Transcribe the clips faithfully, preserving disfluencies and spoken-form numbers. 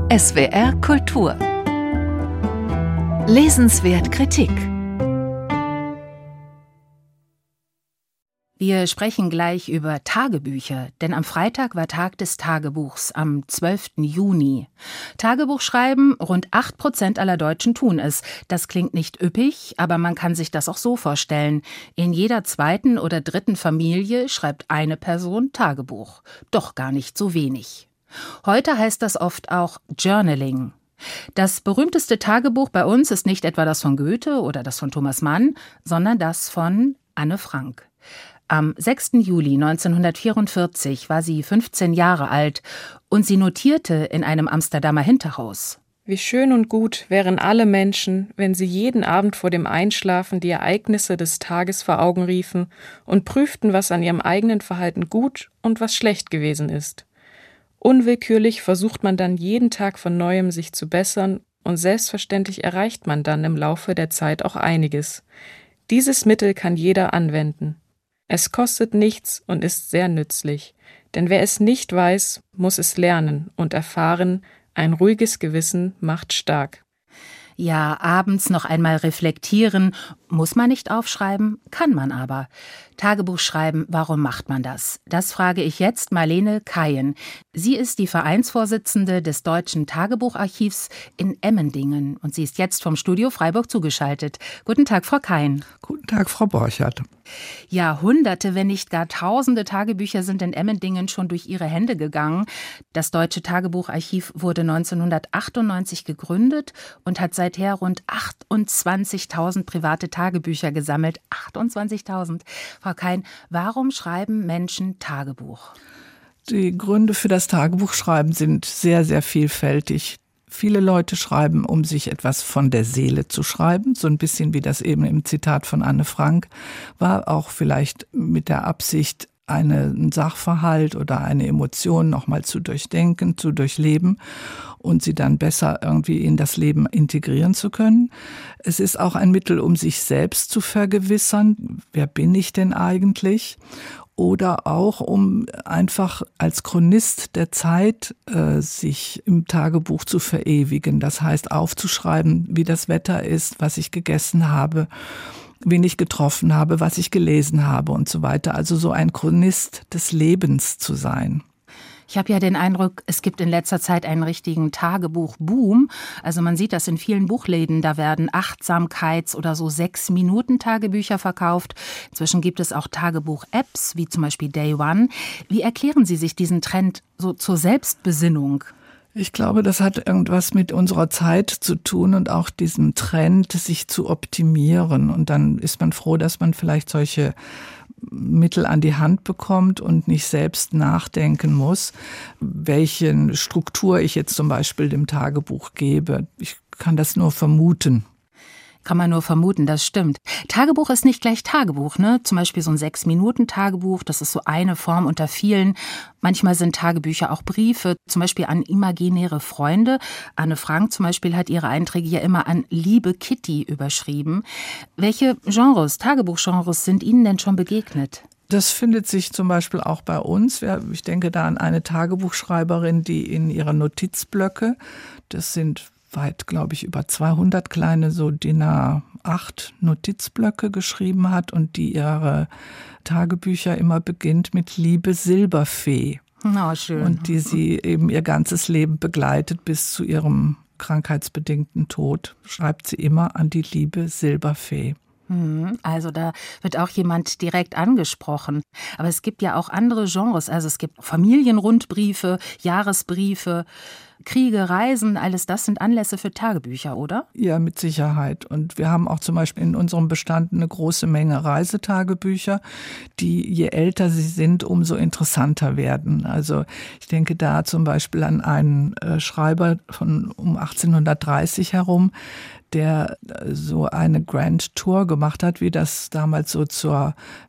S W R Kultur. Lesenswert Kritik. Wir sprechen gleich über Tagebücher, denn am Freitag war Tag des Tagebuchs, am zwölften Juni. Tagebuchschreiben, rund acht Prozent aller Deutschen tun es. Das klingt nicht üppig, aber man kann sich das auch so vorstellen. In jeder zweiten oder dritten Familie schreibt eine Person Tagebuch. Doch gar nicht so wenig. Heute heißt das oft auch Journaling. Das berühmteste Tagebuch bei uns ist nicht etwa das von Goethe oder das von Thomas Mann, sondern das von Anne Frank. Am sechsten Juli neunzehnhundertvierundvierzig war sie fünfzehn Jahre alt und sie notierte in einem Amsterdamer Hinterhaus: Wie schön und gut wären alle Menschen, wenn sie jeden Abend vor dem Einschlafen die Ereignisse des Tages vor Augen riefen und prüften, was an ihrem eigenen Verhalten gut und was schlecht gewesen ist. Unwillkürlich versucht man dann jeden Tag von Neuem sich zu bessern und selbstverständlich erreicht man dann im Laufe der Zeit auch einiges. Dieses Mittel kann jeder anwenden. Es kostet nichts und ist sehr nützlich, denn wer es nicht weiß, muss es lernen und erfahren, ein ruhiges Gewissen macht stark. Ja, abends noch einmal reflektieren, muss man nicht aufschreiben, kann man aber. Tagebuch schreiben, warum macht man das? Das frage ich jetzt Marlene Kayen. Sie ist die Vereinsvorsitzende des Deutschen Tagebucharchivs in Emmendingen und sie ist jetzt vom Studio Freiburg zugeschaltet. Guten Tag, Frau Kayen. Guten Tag, Frau Borchert. Ja, hunderte, wenn nicht gar tausende Tagebücher sind in Emmendingen schon durch Ihre Hände gegangen. Das Deutsche Tagebucharchiv wurde neunzehnhundertachtundneunzig gegründet und hat seither rund achtundzwanzigtausend private Tagebücher gesammelt. achtundzwanzigtausend. Frau Kayen, warum schreiben Menschen Tagebuch? Die Gründe für das Tagebuchschreiben sind sehr, sehr vielfältig. Viele Leute schreiben, um sich etwas von der Seele zu schreiben, so ein bisschen wie das eben im Zitat von Anne Frank war, auch vielleicht mit der Absicht, einen Sachverhalt oder eine Emotion nochmal zu durchdenken, zu durchleben und sie dann besser irgendwie in das Leben integrieren zu können. Es ist auch ein Mittel, um sich selbst zu vergewissern, wer bin ich denn eigentlich? Oder auch, um einfach als Chronist der Zeit äh, sich im Tagebuch zu verewigen. Das heißt, aufzuschreiben, wie das Wetter ist, was ich gegessen habe, wen ich getroffen habe, was ich gelesen habe und so weiter. Also so ein Chronist des Lebens zu sein. Ich habe ja den Eindruck, es gibt in letzter Zeit einen richtigen Tagebuchboom. Also man sieht das in vielen Buchläden, da werden Achtsamkeits- oder so Sechs-Minuten-Tagebücher verkauft. Inzwischen gibt es auch Tagebuch-Apps, wie zum Beispiel Day One. Wie erklären Sie sich diesen Trend so zur Selbstbesinnung? Ich glaube, das hat irgendwas mit unserer Zeit zu tun und auch diesem Trend, sich zu optimieren. Und dann ist man froh, dass man vielleicht solche Mittel an die Hand bekommt und nicht selbst nachdenken muss, welche Struktur ich jetzt zum Beispiel dem Tagebuch gebe. Ich kann das nur vermuten. Kann man nur vermuten, das stimmt. Tagebuch ist nicht gleich Tagebuch, ne? Zum Beispiel so ein Sechs-Minuten-Tagebuch, das ist so eine Form unter vielen. Manchmal sind Tagebücher auch Briefe, zum Beispiel an imaginäre Freunde. Anne Frank zum Beispiel hat ihre Einträge ja immer an Liebe Kitty überschrieben. Welche Genres, Tagebuchgenres sind Ihnen denn schon begegnet? Das findet sich zum Beispiel auch bei uns. Ich denke da an eine Tagebuchschreiberin, die in ihre Notizblöcke, das sind weit, glaube ich, über zweihundert kleine so D I N A acht Notizblöcke geschrieben hat und die ihre Tagebücher immer beginnt mit Liebe Silberfee. Oh, schön. Und die sie eben ihr ganzes Leben begleitet bis zu ihrem krankheitsbedingten Tod, schreibt sie immer an die Liebe Silberfee. Also da wird auch jemand direkt angesprochen. Aber es gibt ja auch andere Genres. Also es gibt Familienrundbriefe, Jahresbriefe, Kriege, Reisen, alles das sind Anlässe für Tagebücher, oder? Ja, mit Sicherheit. Und wir haben auch zum Beispiel in unserem Bestand eine große Menge Reisetagebücher, die je älter sie sind, umso interessanter werden. Also ich denke da zum Beispiel an einen Schreiber von um achtzehnhundertdreißig herum, der so eine Grand Tour gemacht hat, wie das damals so zur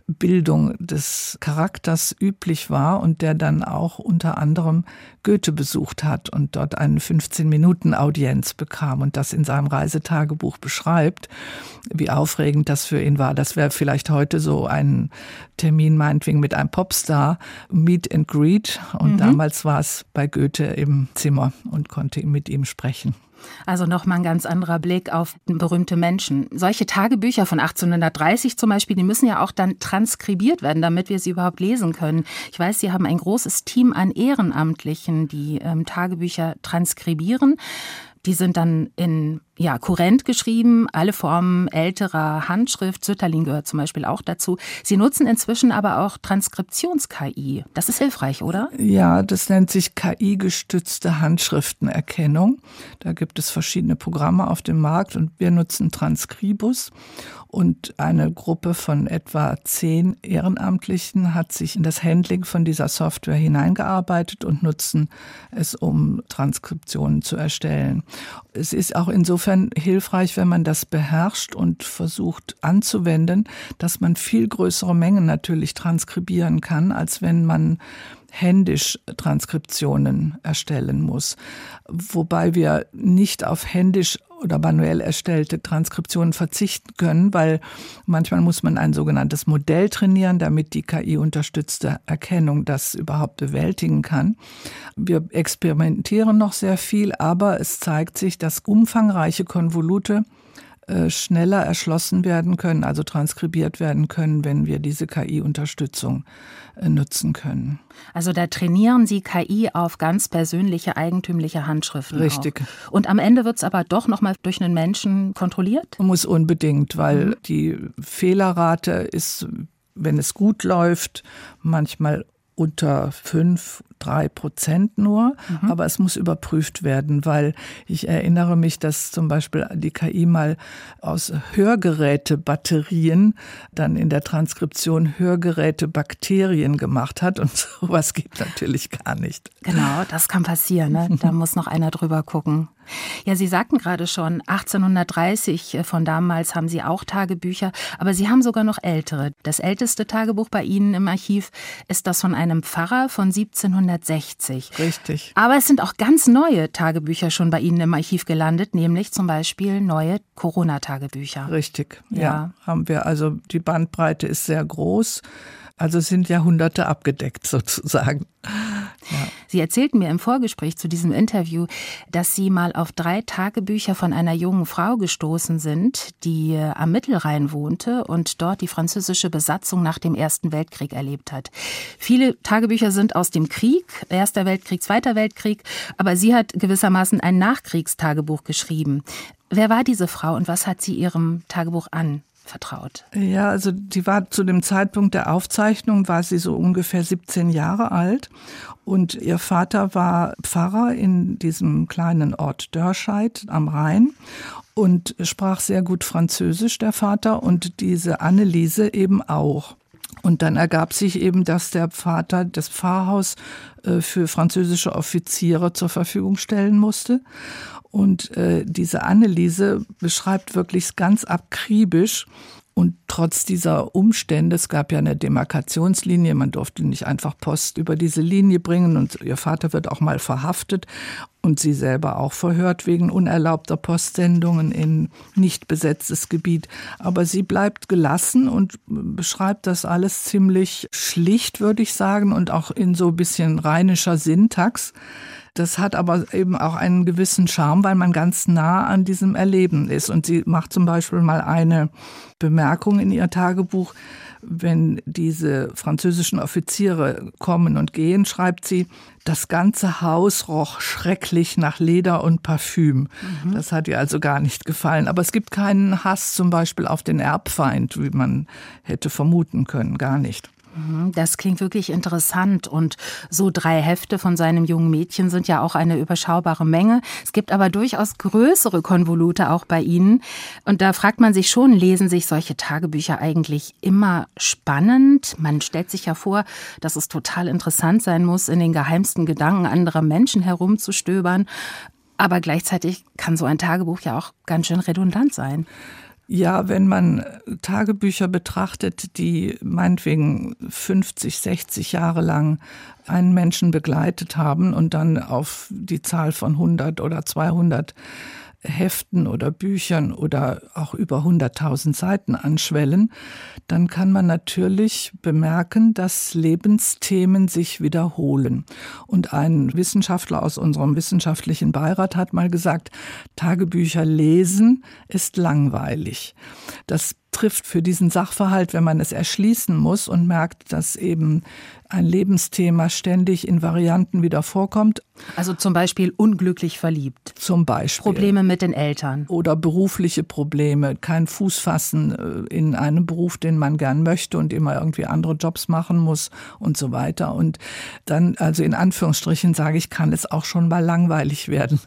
Bildung des Charakters üblich war und der dann auch unter anderem Goethe besucht hat und dort eine fünfzehn-Minuten-Audienz bekam und das in seinem Reisetagebuch beschreibt, wie aufregend das für ihn war. Das wäre vielleicht heute so ein Termin, meinetwegen mit einem Popstar, Meet and Greet. Und mhm. damals war es bei Goethe im Zimmer und konnte mit ihm sprechen. Also nochmal ein ganz anderer Blick auf berühmte Menschen. Solche Tagebücher von achtzehnhundertdreißig zum Beispiel, die müssen ja auch dann transkribiert werden, damit wir sie überhaupt lesen können. Ich weiß, Sie haben ein großes Team an Ehrenamtlichen, die ähm, Tagebücher transkribieren. Die sind dann in ja, kurrent geschrieben, alle Formen älterer Handschrift. Sütterlin gehört zum Beispiel auch dazu. Sie nutzen inzwischen aber auch Transkriptions-K I. Das ist hilfreich, oder? Ja, das nennt sich K I-gestützte Handschriftenerkennung. Da gibt es verschiedene Programme auf dem Markt und wir nutzen Transkribus. Und eine Gruppe von etwa zehn Ehrenamtlichen hat sich in das Handling von dieser Software hineingearbeitet und nutzen es, um Transkriptionen zu erstellen. Es ist auch insofern hilfreich, wenn man das beherrscht und versucht anzuwenden, dass man viel größere Mengen natürlich transkribieren kann, als wenn man händisch Transkriptionen erstellen muss. Wobei wir nicht auf händisch oder manuell erstellte Transkriptionen verzichten können, weil manchmal muss man ein sogenanntes Modell trainieren, damit die K I-unterstützte Erkennung das überhaupt bewältigen kann. Wir experimentieren noch sehr viel, aber es zeigt sich, dass umfangreiche Konvolute schneller erschlossen werden können, also transkribiert werden können, wenn wir diese K I-Unterstützung nutzen können. Also da trainieren Sie K I auf ganz persönliche, eigentümliche Handschriften. Richtig. Auch. Und am Ende wird es aber doch nochmal durch einen Menschen kontrolliert? Muss unbedingt, weil mhm. die Fehlerrate ist, wenn es gut läuft, manchmal unter fünf, drei Prozent nur, mhm. aber es muss überprüft werden, weil ich erinnere mich, dass zum Beispiel die K I mal aus Hörgerätebatterien dann in der Transkription Hörgerätebakterien gemacht hat und sowas geht natürlich gar nicht. Genau, das kann passieren, ne? Da muss noch einer drüber gucken. Ja, Sie sagten gerade schon, achtzehnhundertdreißig, von damals haben Sie auch Tagebücher, aber Sie haben sogar noch ältere. Das älteste Tagebuch bei Ihnen im Archiv ist das von einem Pfarrer von siebzehnhundertsechzig. Richtig. Aber es sind auch ganz neue Tagebücher schon bei Ihnen im Archiv gelandet, nämlich zum Beispiel neue Corona-Tagebücher. Richtig, ja. ja. Haben wir, also die Bandbreite ist sehr groß. Also sind Jahrhunderte abgedeckt sozusagen. Ja. Sie erzählten mir im Vorgespräch zu diesem Interview, dass Sie mal auf drei Tagebücher von einer jungen Frau gestoßen sind, die am Mittelrhein wohnte und dort die französische Besatzung nach dem Ersten Weltkrieg erlebt hat. Viele Tagebücher sind aus dem Krieg, Erster Weltkrieg, Zweiter Weltkrieg, aber sie hat gewissermaßen ein Nachkriegstagebuch geschrieben. Wer war diese Frau und was hat sie ihrem Tagebuch an? vertraut? Ja, also die war zu dem Zeitpunkt der Aufzeichnung, war sie so ungefähr siebzehn Jahre alt und ihr Vater war Pfarrer in diesem kleinen Ort Dörscheid am Rhein und sprach sehr gut Französisch, der Vater, und diese Anneliese eben auch. Und dann ergab sich eben, dass der Vater das Pfarrhaus für französische Offiziere zur Verfügung stellen musste. Und äh, diese Anneliese beschreibt wirklich ganz akribisch. Und trotz dieser Umstände, es gab ja eine Demarkationslinie, man durfte nicht einfach Post über diese Linie bringen und ihr Vater wird auch mal verhaftet und sie selber auch verhört wegen unerlaubter Postsendungen in nicht besetztes Gebiet. Aber sie bleibt gelassen und beschreibt das alles ziemlich schlicht, würde ich sagen, und auch in so ein bisschen rheinischer Syntax. Das hat aber eben auch einen gewissen Charme, weil man ganz nah an diesem Erleben ist. Und sie macht zum Beispiel mal eine Bemerkung in ihr Tagebuch, wenn diese französischen Offiziere kommen und gehen, schreibt sie, das ganze Haus roch schrecklich nach Leder und Parfüm. Mhm. Das hat ihr also gar nicht gefallen. Aber es gibt keinen Hass zum Beispiel auf den Erbfeind, wie man hätte vermuten können, gar nicht. Das klingt wirklich interessant und so drei Hefte von seinem jungen Mädchen sind ja auch eine überschaubare Menge. Es gibt aber durchaus größere Konvolute auch bei Ihnen und da fragt man sich schon, lesen sich solche Tagebücher eigentlich immer spannend? Man stellt sich ja vor, dass es total interessant sein muss, in den geheimsten Gedanken anderer Menschen herumzustöbern, aber gleichzeitig kann so ein Tagebuch ja auch ganz schön redundant sein. Ja, wenn man Tagebücher betrachtet, die meinetwegen fünfzig, sechzig Jahre lang einen Menschen begleitet haben und dann auf die Zahl von hundert oder zweihundert Heften oder Büchern oder auch über hunderttausend Seiten anschwellen, dann kann man natürlich bemerken, dass Lebensthemen sich wiederholen. Und ein Wissenschaftler aus unserem wissenschaftlichen Beirat hat mal gesagt, Tagebücher lesen ist langweilig. Das trifft für diesen Sachverhalt, wenn man es erschließen muss und merkt, dass eben ein Lebensthema ständig in Varianten wieder vorkommt. Also zum Beispiel unglücklich verliebt. Zum Beispiel. Probleme mit den Eltern. Oder berufliche Probleme, kein Fuß fassen in einem Beruf, den man gern möchte und immer irgendwie andere Jobs machen muss und so weiter. Und dann, also in Anführungsstrichen sage ich, kann es auch schon mal langweilig werden.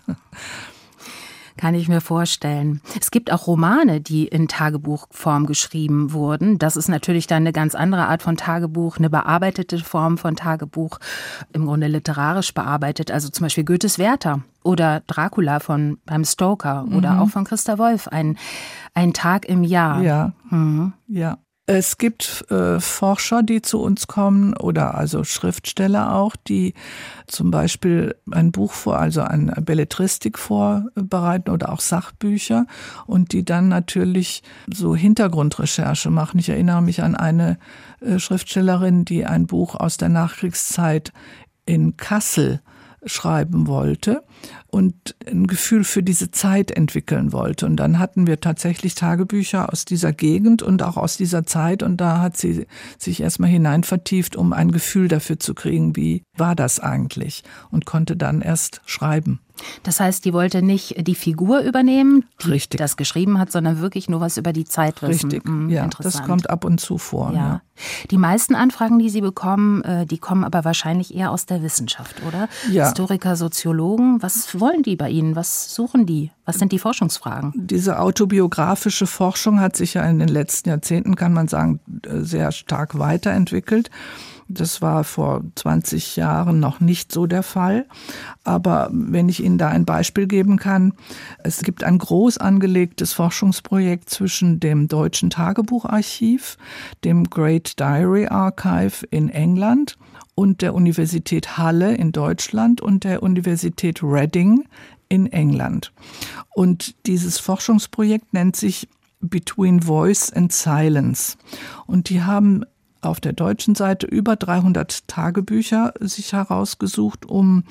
Kann ich mir vorstellen. Es gibt auch Romane, die in Tagebuchform geschrieben wurden. Das ist natürlich dann eine ganz andere Art von Tagebuch, eine bearbeitete Form von Tagebuch, im Grunde literarisch bearbeitet. Also zum Beispiel Goethes Werther oder Dracula von Bram Stoker mhm. oder auch von Christa Wolf, ein, ein Tag im Jahr. Ja, mhm. ja. Es gibt äh, Forscher, die zu uns kommen oder also Schriftsteller auch, die zum Beispiel ein Buch vor, also eine Belletristik vorbereiten oder auch Sachbücher und die dann natürlich so Hintergrundrecherche machen. Ich erinnere mich an eine äh, Schriftstellerin, die ein Buch aus der Nachkriegszeit in Kassel schreiben wollte und ein Gefühl für diese Zeit entwickeln wollte. Und dann hatten wir tatsächlich Tagebücher aus dieser Gegend und auch aus dieser Zeit. Und da hat sie sich erstmal hinein vertieft, um ein Gefühl dafür zu kriegen, wie war das eigentlich? Und konnte dann erst schreiben. Das heißt, die wollte nicht die Figur übernehmen, die Richtig. das geschrieben hat, sondern wirklich nur was über die Zeit wissen. Richtig, hm, ja, interessant. Das kommt ab und zu vor. Ja. Ja. Die meisten Anfragen, die Sie bekommen, die kommen aber wahrscheinlich eher aus der Wissenschaft, oder? Ja. Historiker, Soziologen, was wollen die bei Ihnen? Was suchen die? Was sind die Forschungsfragen? Diese autobiografische Forschung hat sich ja in den letzten Jahrzehnten, kann man sagen, sehr stark weiterentwickelt. Das war vor zwanzig Jahren noch nicht so der Fall. Aber wenn ich Ihnen da ein Beispiel geben kann, es gibt ein groß angelegtes Forschungsprojekt zwischen dem Deutschen Tagebucharchiv, dem Great Diary Archive in England und der Universität Halle in Deutschland und der Universität Reading in England. Und dieses Forschungsprojekt nennt sich Between Voice and Silence. Und die haben auf der deutschen Seite über dreihundert Tagebücher sich herausgesucht, um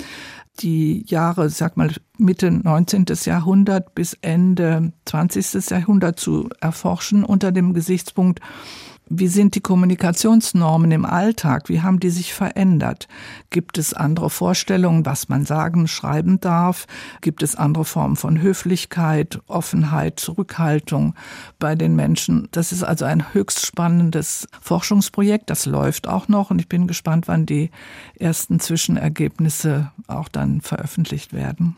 die Jahre, sag mal Mitte neunzehnten. Jahrhundert bis Ende zwanzigsten. Jahrhundert zu erforschen unter dem Gesichtspunkt, wie sind die Kommunikationsnormen im Alltag? Wie haben die sich verändert? Gibt es andere Vorstellungen, was man sagen, schreiben darf? Gibt es andere Formen von Höflichkeit, Offenheit, Zurückhaltung bei den Menschen? Das ist also ein höchst spannendes Forschungsprojekt. Das läuft auch noch und ich bin gespannt, wann die ersten Zwischenergebnisse auch dann veröffentlicht werden.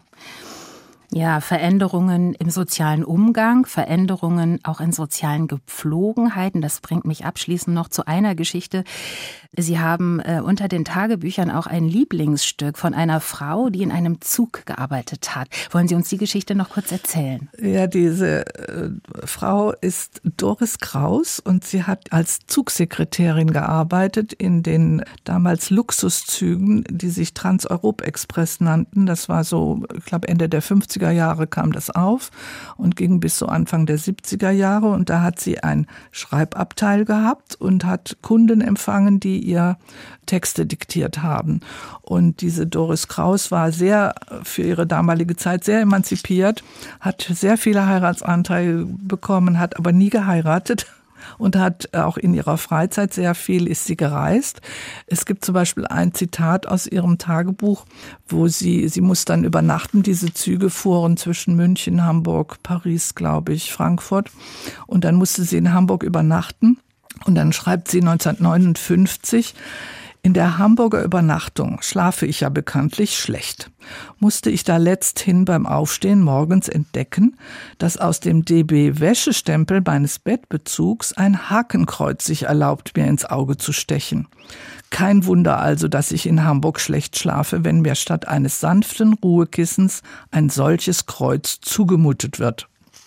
Ja, Veränderungen im sozialen Umgang, Veränderungen auch in sozialen Gepflogenheiten. Das bringt mich abschließend noch zu einer Geschichte. Sie haben äh, unter den Tagebüchern auch ein Lieblingsstück von einer Frau, die in einem Zug gearbeitet hat. Wollen Sie uns die Geschichte noch kurz erzählen? Ja, diese äh, Frau ist Doris Kraus und sie hat als Zugsekretärin gearbeitet in den damals Luxuszügen, die sich Trans-Europe-Express nannten. Das war so, ich glaube, Ende der fünfziger Jahre kam das auf und ging bis so Anfang der siebziger Jahre. Und da hat sie ein Schreibabteil gehabt und hat Kunden empfangen, die ihr Texte diktiert haben. Und diese Doris Kraus war sehr, für ihre damalige Zeit sehr emanzipiert, hat sehr viele Heiratsanträge bekommen, hat aber nie geheiratet. Und hat auch in ihrer Freizeit sehr viel, ist sie gereist. Es gibt zum Beispiel ein Zitat aus ihrem Tagebuch, wo sie, sie muss dann übernachten, diese Züge fuhren zwischen München, Hamburg, Paris, glaube ich, Frankfurt. Und dann musste sie in Hamburg übernachten. Und dann schreibt sie neunzehnhundertneunundfünfzig, in der Hamburger Übernachtung schlafe ich ja bekanntlich schlecht. Musste ich da letzthin beim Aufstehen morgens entdecken, dass aus dem D B-Wäschestempel meines Bettbezugs ein Hakenkreuz sich erlaubt, mir ins Auge zu stechen. Kein Wunder also, dass ich in Hamburg schlecht schlafe, wenn mir statt eines sanften Ruhekissens ein solches Kreuz zugemutet wird.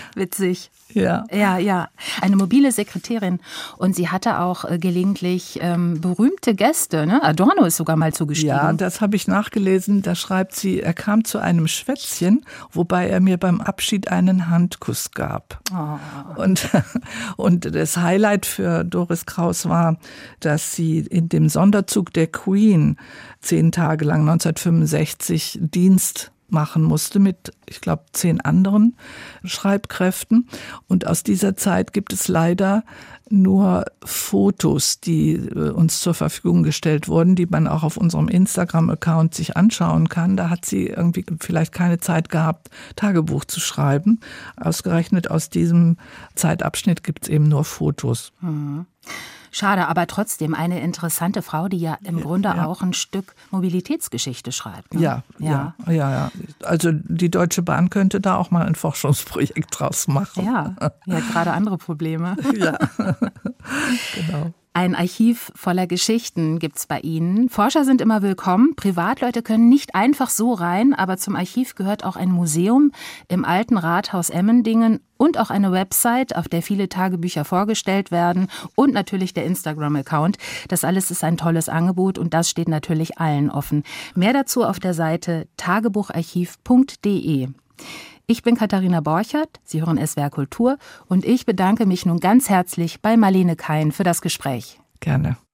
Witzig. Ja. Ja, ja. Eine mobile Sekretärin. Und sie hatte auch äh, gelegentlich ähm, berühmte Gäste. Ne? Adorno ist sogar mal zugestiegen. Ja, das habe ich nachgelesen. Da schreibt sie, er kam zu einem Schwätzchen, wobei er mir beim Abschied einen Handkuss gab. Oh. Und, und das Highlight für Doris Kraus war, dass sie in dem Sonderzug der Queen zehn Tage lang neunzehnhundertfünfundsechzig Dienst machen musste mit, ich glaube, zehn anderen Schreibkräften. Und aus dieser Zeit gibt es leider nur Fotos, die uns zur Verfügung gestellt wurden, die man auch auf unserem Instagram-Account sich anschauen kann. Da hat sie irgendwie vielleicht keine Zeit gehabt, Tagebuch zu schreiben. Ausgerechnet aus diesem Zeitabschnitt gibt es eben nur Fotos. Mhm. Schade, aber trotzdem eine interessante Frau, die ja im Grunde ja. auch ein Stück Mobilitätsgeschichte schreibt. Ne? Ja, ja, ja, ja, ja. Also die Deutsche Bahn könnte da auch mal ein Forschungsprojekt draus machen. Ja, die hat gerade andere Probleme. Ja, genau. Ein Archiv voller Geschichten gibt's bei Ihnen. Forscher sind immer willkommen. Privatleute können nicht einfach so rein, aber zum Archiv gehört auch ein Museum im alten Rathaus Emmendingen und auch eine Website, auf der viele Tagebücher vorgestellt werden und natürlich der Instagram-Account. Das alles ist ein tolles Angebot und das steht natürlich allen offen. Mehr dazu auf der Seite tagebucharchiv punkt de. Ich bin Katharina Borchert, Sie hören S W R Kultur und ich bedanke mich nun ganz herzlich bei Marlene Kein für das Gespräch. Gerne.